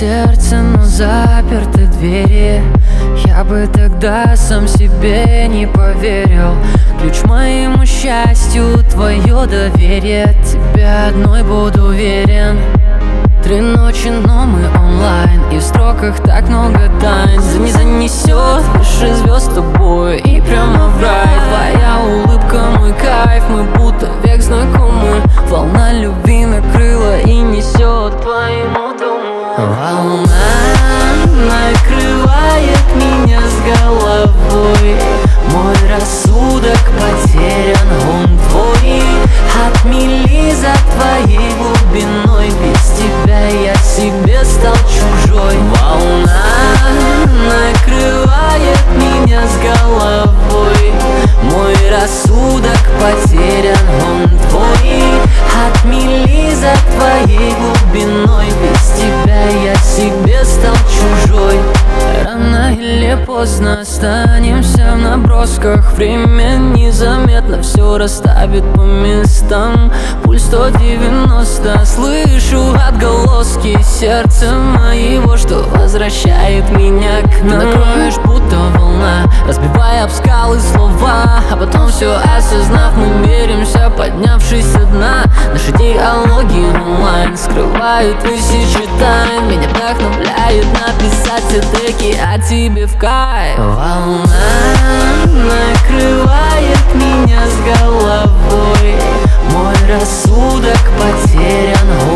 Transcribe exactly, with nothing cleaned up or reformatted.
сердце, но заперты двери. Я бы тогда сам себе не поверил. Ключ моему счастью — твое доверие. Тебе одной буду верен. Три ночи, но мы онлайн, и в строках так много тайн. Не занесет выше звезд с тобой и прямо в рай. Твоя улыбка, мой кайф, мы будто век знакомы. Волна любви накрыла и несет твоему дому. Волна накрывает меня с головой. Мой рассудок потерян, он твой. Отмели за твоей глубиной. Без тебя я себе стал чужой. Волна накрывает меня с головой. Мой рассудок потерян, он твой. Отмели за твоей глубиной. Без тебя я себе стал чужой. Рано или поздно останемся в набросках. Время незаметно все расставит по местам. Пульс сто девяносто, слышу отголоски сердца моего, что возвращает меня к нам. Ты накроешь будто волна, разбивая об скалы слова. А потом все осознав, мы миримся, поднявшись со дна. Наши диалоги онлайн скрывают тысячи тайн. Меня вдохновляет написать все треки о тебе в кайф. Волна накрывает меня с головой. Мой рассудок потерян,